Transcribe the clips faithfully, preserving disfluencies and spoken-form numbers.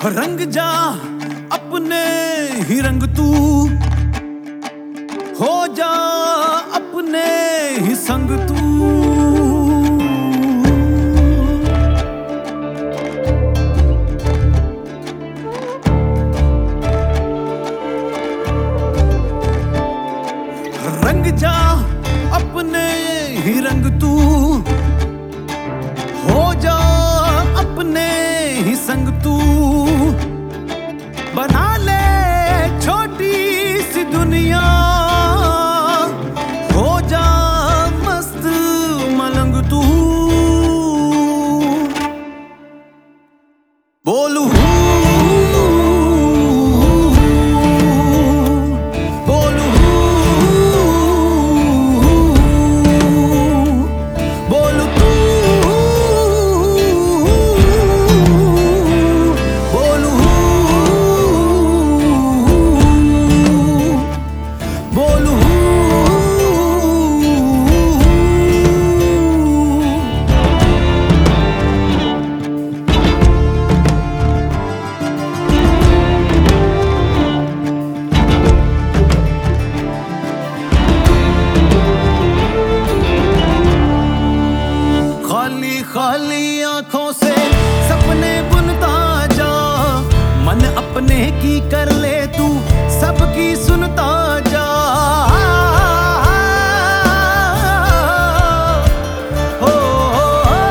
रंग जा अपने ही रंग तू, हो जा अपने ही संग तू। रंग जा अपने ही रंग तू, हो जा अपने ही संग तू। बना ले छोटी सी दुनिया, हो जा मस्त मलंग तू। बोलू खाली आंखों से सपने बुनता जा, मन अपने की कर ले तू, सबकी सुनता जा। हो, हो,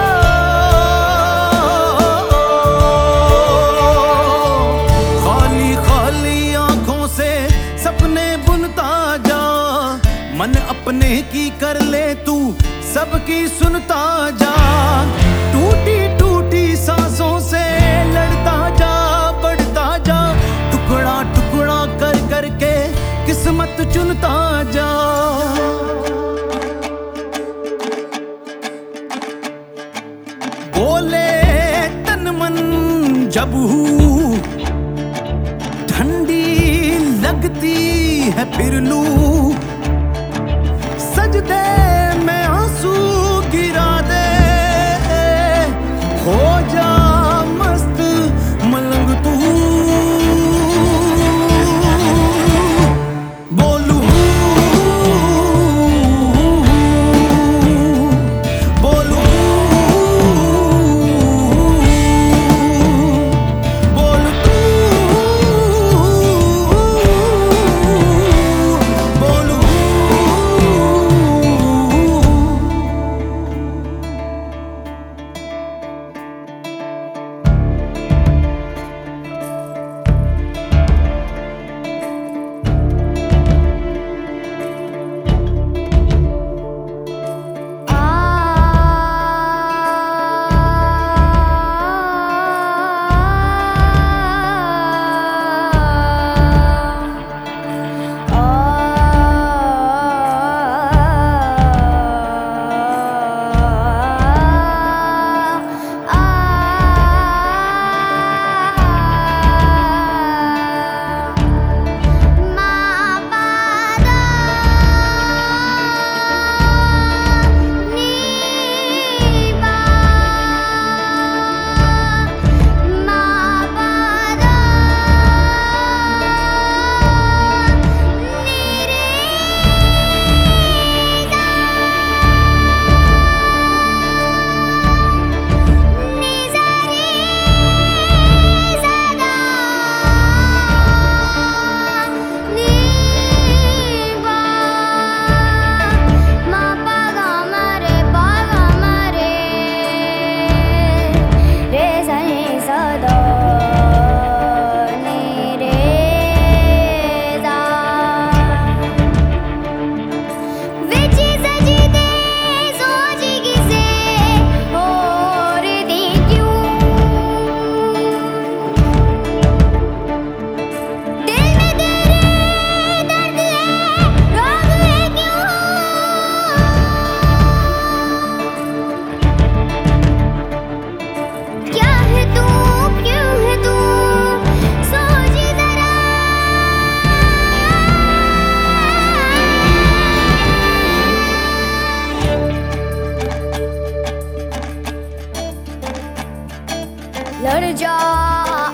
हो, खाली खाली आंखों से सपने बुनता जा, मन अपने की कर ले तू, सबकी सुनता जा। टूटी टूटी सांसों से लड़ता जा, बढ़ता जा, टुकड़ा टुकड़ा कर कर के किस्मत चुनता जा। बोले तन मन जब हूँ, ठंडी लगती है फिर लू, सजदे में आंसू गिरा दे, हो जा मस्त मलंग तू। बोलू बोलू बोल तू, बोलू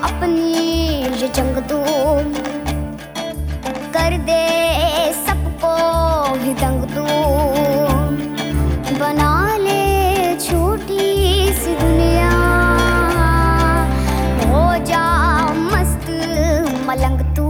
अपनी ये जंग तू, कर दे सबको ही दंग तू, बना ले छोटी सी दुनिया, हो जा मस्त मलंग तू।